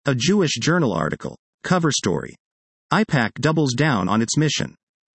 A Jewish Journal article. Cover story. AIPAC doubles down on its mission.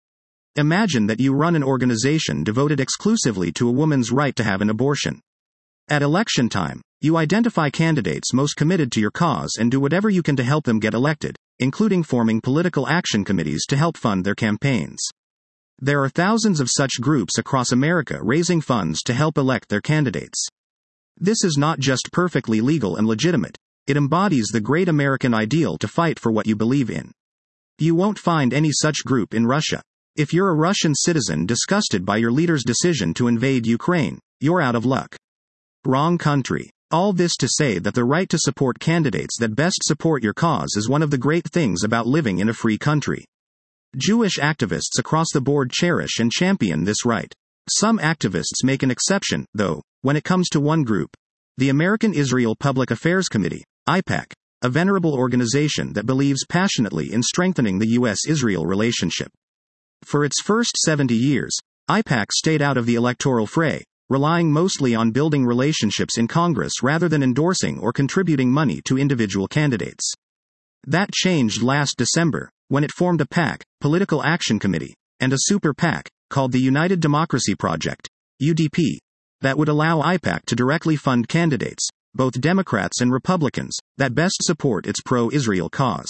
Imagine that you run an organization devoted exclusively to a woman's right to have an abortion. At election time, you identify candidates most committed to your cause and do whatever you can to help them get elected, including forming political action committees to help fund their campaigns. There are thousands of such groups across America raising funds to help elect their candidates. This is not just perfectly legal and legitimate, it embodies the great American ideal to fight for what you believe in. You won't find any such group in Russia. If you're a Russian citizen disgusted by your leader's decision to invade Ukraine, you're out of luck. Wrong country. All this to say that the right to support candidates that best support your cause is one of the great things about living in a free country. Jewish activists across the board cherish and champion this right. Some activists make an exception, though, when it comes to one group. The American Israel Public Affairs Committee, AIPAC, a venerable organization that believes passionately in strengthening the U.S.-Israel relationship. For its first 70 years, AIPAC stayed out of the electoral fray, relying mostly on building relationships in Congress rather than endorsing or contributing money to individual candidates. That changed last December, when it formed a PAC, Political Action Committee, and a super PAC, called the United Democracy Project, UDP, that would allow AIPAC to directly fund candidates, both Democrats and Republicans, that best support its pro-Israel cause.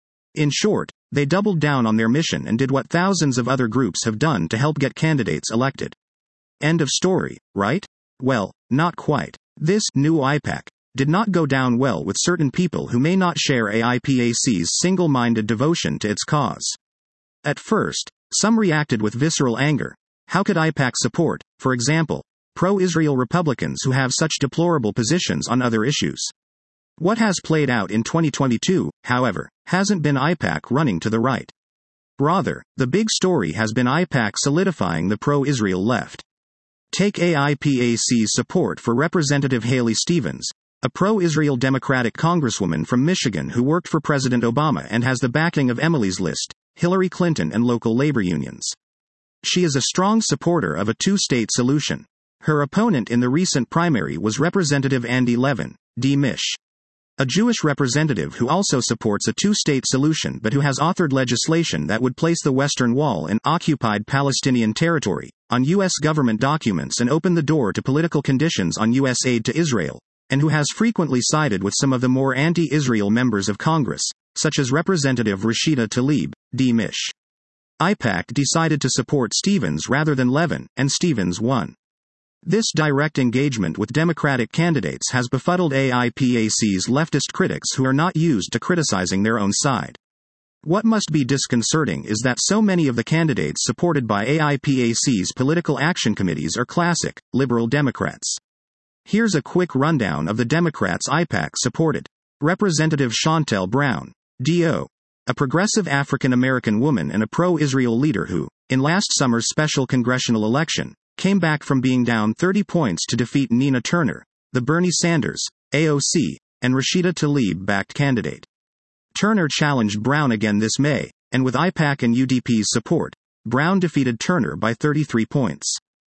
In short, they doubled down on their mission and did what thousands of other groups have done to help get candidates elected. End of story, right? Well, not quite. This new AIPAC did not go down well with certain people who may not share AIPAC's single-minded devotion to its cause. At first, some reacted with visceral anger. How could AIPAC support, for example, pro-Israel Republicans who have such deplorable positions on other issues? What has played out in 2022, however, hasn't been AIPAC running to the right. Rather, the big story has been AIPAC solidifying the pro-Israel left. Take AIPAC's support for Representative Haley Stevens, a pro-Israel Democratic congresswoman from Michigan who worked for President Obama and has the backing of Emily's List, Hillary Clinton and local labor unions. She is a strong supporter of a two-state solution. Her opponent in the recent primary was Representative Andy Levin, D. Mich, a Jewish representative who also supports a two-state solution but who has authored legislation that would place the Western Wall in occupied Palestinian territory on U.S. government documents and open the door to political conditions on U.S. aid to Israel, and who has frequently sided with some of the more anti-Israel members of Congress, such as Representative Rashida Tlaib, D. Mich. AIPAC decided to support Stevens rather than Levin, and Stevens won. This direct engagement with Democratic candidates has befuddled AIPAC's leftist critics who are not used to criticizing their own side. What must be disconcerting is that so many of the candidates supported by AIPAC's political action committees are classic, liberal Democrats. Here's a quick rundown of the Democrats AIPAC supported. Representative Shontel Brown, D.O., a progressive African-American woman and a pro-Israel leader who, in last summer's special congressional election, came back from being down 30 points to defeat Nina Turner, the Bernie Sanders, AOC, and Rashida Tlaib-backed candidate. Turner challenged Brown again this May, and with AIPAC and UDP's support, Brown defeated Turner by 33 points.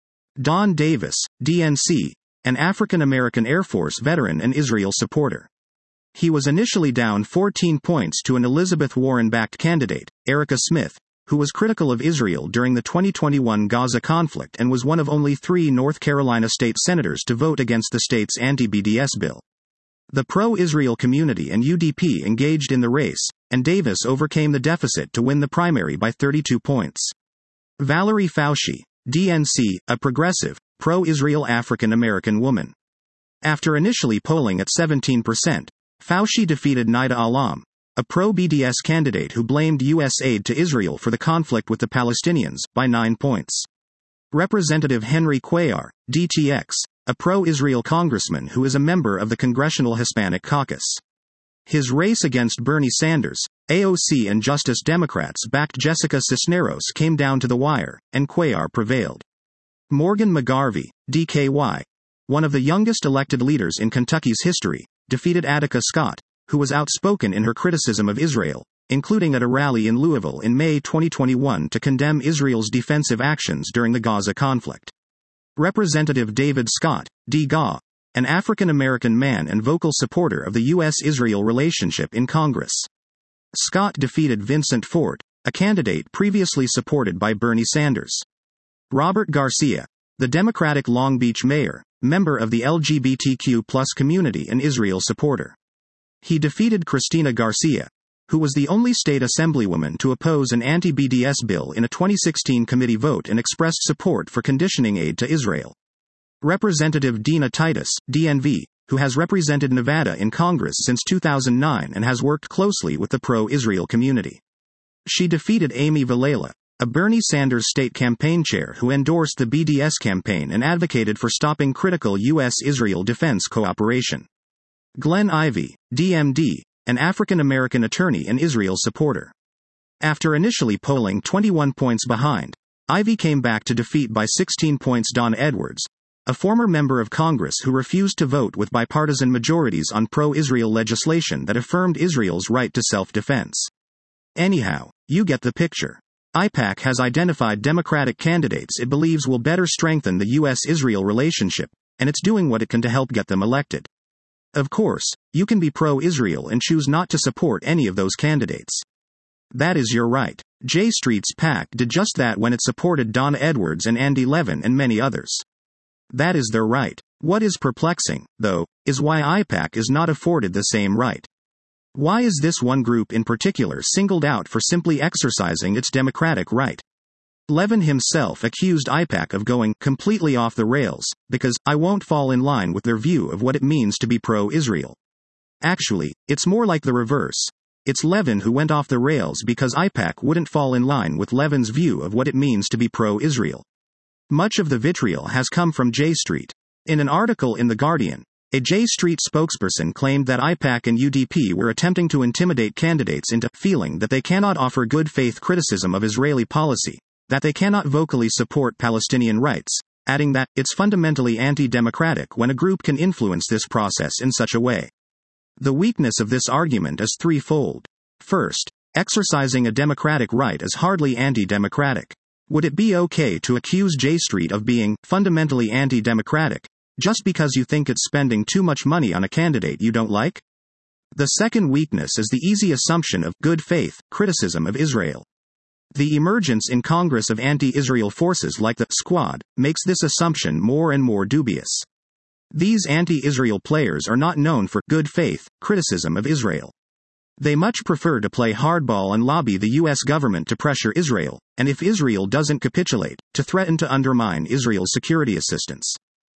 Don Davis, DNC, an African-American Air Force veteran and Israel supporter. He was initially down 14 points to an Elizabeth Warren-backed candidate, Erica Smith, who was critical of Israel during the 2021 Gaza conflict and was one of only 3 North Carolina state senators to vote against the state's anti-BDS bill. The pro-Israel community and UDP engaged in the race, and Davis overcame the deficit to win the primary by 32 points. Valerie Fauci, DNC, a progressive, pro-Israel African-American woman. After initially polling at 17%, Fauci defeated Nida Alam, a pro-BDS candidate who blamed U.S. aid to Israel for the conflict with the Palestinians, by 9 points. Representative Henry Cuellar, DTX, a pro-Israel congressman who is a member of the Congressional Hispanic Caucus. His race against Bernie Sanders, AOC and Justice Democrats backed Jessica Cisneros came down to the wire, and Cuellar prevailed. Morgan McGarvey, DKY, one of the youngest elected leaders in Kentucky's history, defeated Attica Scott, who was outspoken in her criticism of Israel, including at a rally in Louisville in May 2021 to condemn Israel's defensive actions during the Gaza conflict. Representative David Scott, D. Gaw, an African-American man and vocal supporter of the U.S.-Israel relationship in Congress. Scott defeated Vincent Fort, a candidate previously supported by Bernie Sanders. Robert Garcia, the Democratic Long Beach mayor, member of the LGBTQ+ community and Israel supporter. He defeated Cristina Garcia, who was the only state assemblywoman to oppose an anti-BDS bill in a 2016 committee vote and expressed support for conditioning aid to Israel. Representative Dina Titus, DNV, who has represented Nevada in Congress since 2009 and has worked closely with the pro-Israel community. She defeated Amy Vilela, a Bernie Sanders state campaign chair who endorsed the BDS campaign and advocated for stopping critical U.S.-Israel defense cooperation. Glenn Ivey, DMD, an African-American attorney and Israel supporter. After initially polling 21 points behind, Ivey came back to defeat by 16 points Donna Edwards, a former member of Congress who refused to vote with bipartisan majorities on pro-Israel legislation that affirmed Israel's right to self-defense. Anyhow, you get the picture. AIPAC has identified Democratic candidates it believes will better strengthen the U.S.-Israel relationship, and it's doing what it can to help get them elected. Of course, you can be pro-Israel and choose not to support any of those candidates. That is your right. J Street's PAC did just that when it supported Donna Edwards and Andy Levin and many others. That is their right. What is perplexing, though, is why AIPAC is not afforded the same right. Why is this one group in particular singled out for simply exercising its democratic right? Levin himself accused AIPAC of going completely off the rails, because I won't fall in line with their view of what it means to be pro-Israel. Actually, it's more like the reverse. It's Levin who went off the rails because AIPAC wouldn't fall in line with Levin's view of what it means to be pro-Israel. Much of the vitriol has come from J Street. In an article in The Guardian, a J Street spokesperson claimed that AIPAC and UDP were attempting to intimidate candidates into feeling that they cannot offer good faith criticism of Israeli policy, that they cannot vocally support Palestinian rights, adding that it's fundamentally anti-democratic when a group can influence this process in such a way. The weakness of this argument is threefold. First, exercising a democratic right is hardly anti-democratic. Would it be okay to accuse J Street of being fundamentally anti-democratic, just because you think it's spending too much money on a candidate you don't like? The second weakness is the easy assumption of good faith criticism of Israel. The emergence in Congress of anti-Israel forces like the Squad makes this assumption more and more dubious. These anti-Israel players are not known for good faith criticism of Israel. They much prefer to play hardball and lobby the U.S. government to pressure Israel, and if Israel doesn't capitulate, to threaten to undermine Israel's security assistance.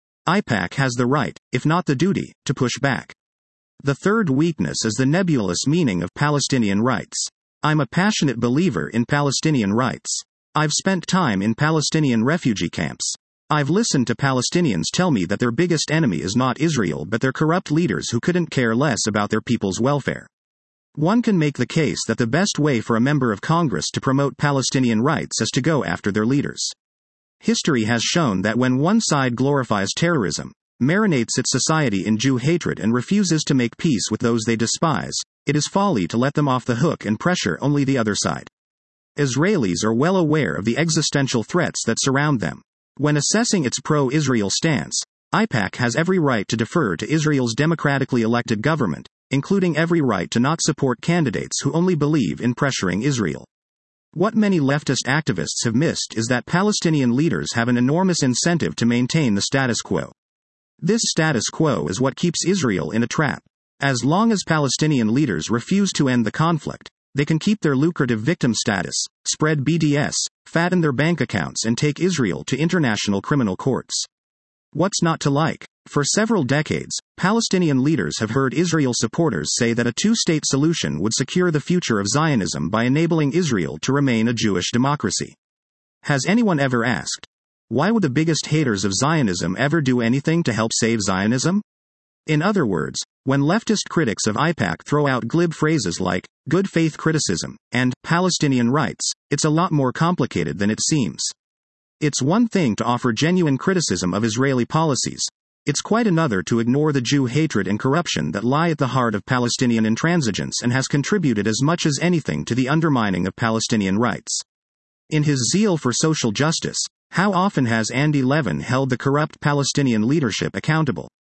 AIPAC has the right, if not the duty, to push back. The third weakness is the nebulous meaning of Palestinian rights. I'm a passionate believer in Palestinian rights. I've spent time in Palestinian refugee camps. I've listened to Palestinians tell me that their biggest enemy is not Israel but their corrupt leaders who couldn't care less about their people's welfare. One can make the case that the best way for a member of Congress to promote Palestinian rights is to go after their leaders. History has shown that when one side glorifies terrorism, marinates its society in Jew hatred and refuses to make peace with those they despise, it is folly to let them off the hook and pressure only the other side. Israelis are well aware of the existential threats that surround them. When assessing its pro-Israel stance, AIPAC has every right to defer to Israel's democratically elected government, including every right to not support candidates who only believe in pressuring Israel. What many leftist activists have missed is that Palestinian leaders have an enormous incentive to maintain the status quo. This status quo is what keeps Israel in a trap. As long as Palestinian leaders refuse to end the conflict, they can keep their lucrative victim status, spread BDS, fatten their bank accounts and take Israel to international criminal courts. What's not to like? For several decades, Palestinian leaders have heard Israel supporters say that a two-state solution would secure the future of Zionism by enabling Israel to remain a Jewish democracy. Has anyone ever asked, why would the biggest haters of Zionism ever do anything to help save Zionism? In other words, when leftist critics of AIPAC throw out glib phrases like good faith criticism and Palestinian rights, it's a lot more complicated than it seems. It's one thing to offer genuine criticism of Israeli policies. It's quite another to ignore the Jew hatred and corruption that lie at the heart of Palestinian intransigence and has contributed as much as anything to the undermining of Palestinian rights. In his zeal for social justice, how often has Andy Levin held the corrupt Palestinian leadership accountable?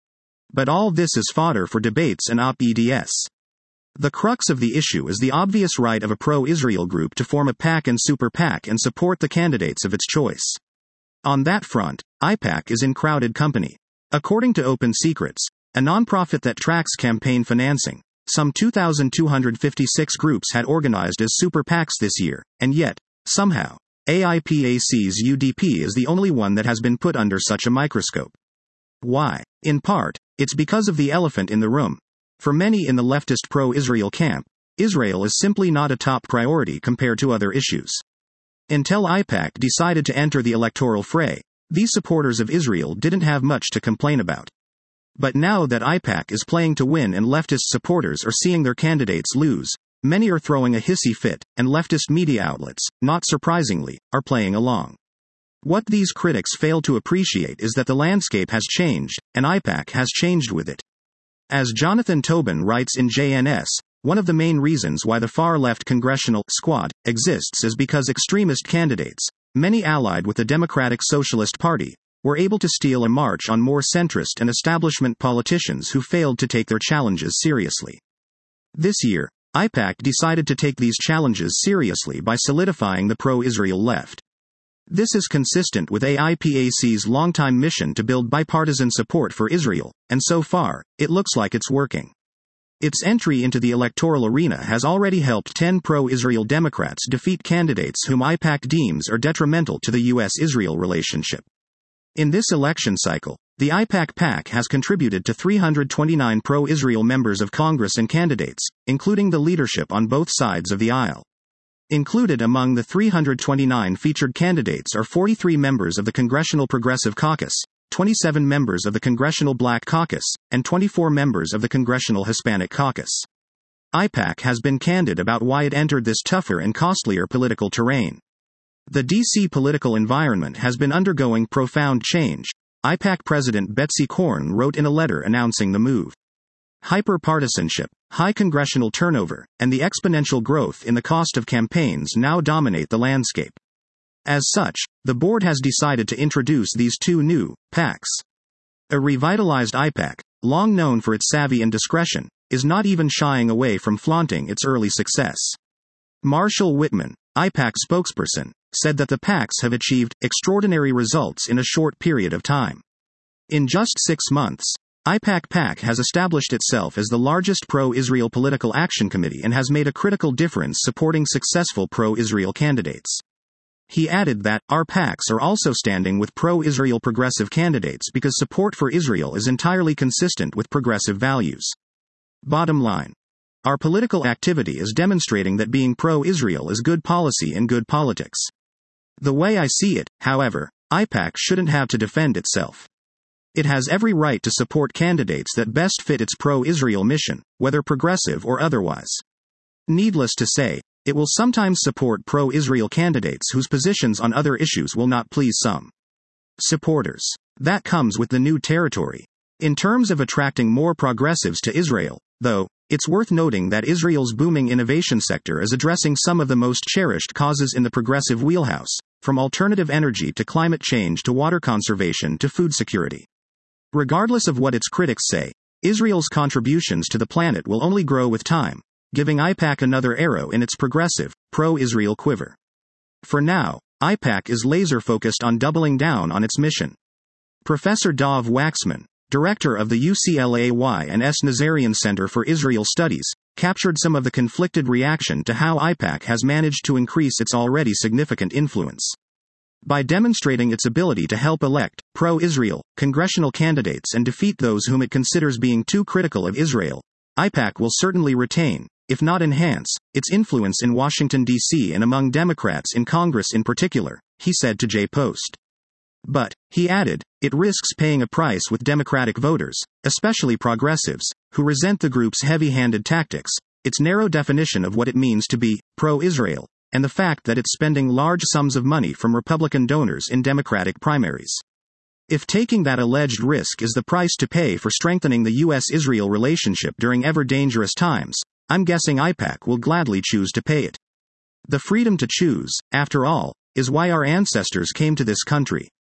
But all this is fodder for debates and op-eds. The crux of the issue is the obvious right of a pro-Israel group to form a PAC and super PAC and support the candidates of its choice. On that front, AIPAC is in crowded company. According to Open Secrets, a nonprofit that tracks campaign financing, some 2,256 groups had organized as super PACs this year, and yet, somehow, AIPAC's UDP is the only one that has been put under such a microscope. Why? In part, it's because of the elephant in the room. For many in the leftist pro-Israel camp, Israel is simply not a top priority compared to other issues. Until AIPAC decided to enter the electoral fray, these supporters of Israel didn't have much to complain about. But now that AIPAC is playing to win and leftist supporters are seeing their candidates lose, many are throwing a hissy fit, and leftist media outlets, not surprisingly, are playing along. What these critics fail to appreciate is that the landscape has changed, and AIPAC has changed with it. As Jonathan Tobin writes in JNS, one of the main reasons why the far-left congressional squad exists is because extremist candidates, many allied with the Democratic Socialist Party, were able to steal a march on more centrist and establishment politicians who failed to take their challenges seriously. This year, AIPAC decided to take these challenges seriously by solidifying the pro-Israel left. This is consistent with AIPAC's longtime mission to build bipartisan support for Israel, and so far, it looks like it's working. Its entry into the electoral arena has already helped 10 pro-Israel Democrats defeat candidates whom AIPAC deems are detrimental to the U.S.-Israel relationship. In this election cycle, the AIPAC PAC has contributed to 329 pro-Israel members of Congress and candidates, including the leadership on both sides of the aisle. Included among the 329 featured candidates are 43 members of the Congressional Progressive Caucus, 27 members of the Congressional Black Caucus, and 24 members of the Congressional Hispanic Caucus. AIPAC has been candid about why it entered this tougher and costlier political terrain. The D.C. political environment has been undergoing profound change, AIPAC President Betsy Korn wrote in a letter announcing the move. Hyper-partisanship, high congressional turnover, and the exponential growth in the cost of campaigns now dominate the landscape. As such, the board has decided to introduce these two new PACs. A revitalized AIPAC, long known for its savvy and discretion, is not even shying away from flaunting its early success. Marshall Whitman, AIPAC spokesperson, said that the PACs have achieved extraordinary results in a short period of time. In just 6 months, AIPAC PAC has established itself as the largest pro-Israel political action committee and has made a critical difference supporting successful pro-Israel candidates. He added that, our PACs are also standing with pro-Israel progressive candidates because support for Israel is entirely consistent with progressive values. Bottom line. Our political activity is demonstrating that being pro-Israel is good policy and good politics. The way I see it, however, AIPAC shouldn't have to defend itself. It has every right to support candidates that best fit its pro-Israel mission, whether progressive or otherwise. Needless to say, it will sometimes support pro-Israel candidates whose positions on other issues will not please some supporters. That comes with the new territory. In terms of attracting more progressives to Israel, though, it's worth noting that Israel's booming innovation sector is addressing some of the most cherished causes in the progressive wheelhouse, from alternative energy to climate change to water conservation to food security. Regardless of what its critics say, Israel's contributions to the planet will only grow with time, giving AIPAC another arrow in its progressive, pro-Israel quiver. For now, AIPAC is laser-focused on doubling down on its mission. Professor Dov Waxman, director of the UCLA Y&S Nazarian Center for Israel Studies, captured some of the conflicted reaction to how AIPAC has managed to increase its already significant influence. By demonstrating its ability to help elect pro-Israel congressional candidates and defeat those whom it considers being too critical of Israel, AIPAC will certainly retain, if not enhance, its influence in Washington, D.C. and among Democrats in Congress in particular, he said to J-Post. But, he added, it risks paying a price with Democratic voters, especially progressives, who resent the group's heavy-handed tactics, its narrow definition of what it means to be pro-Israel, and the fact that it's spending large sums of money from Republican donors in Democratic primaries. If taking that alleged risk is the price to pay for strengthening the U.S.-Israel relationship during ever-dangerous times, I'm guessing AIPAC will gladly choose to pay it. The freedom to choose, after all, is why our ancestors came to this country.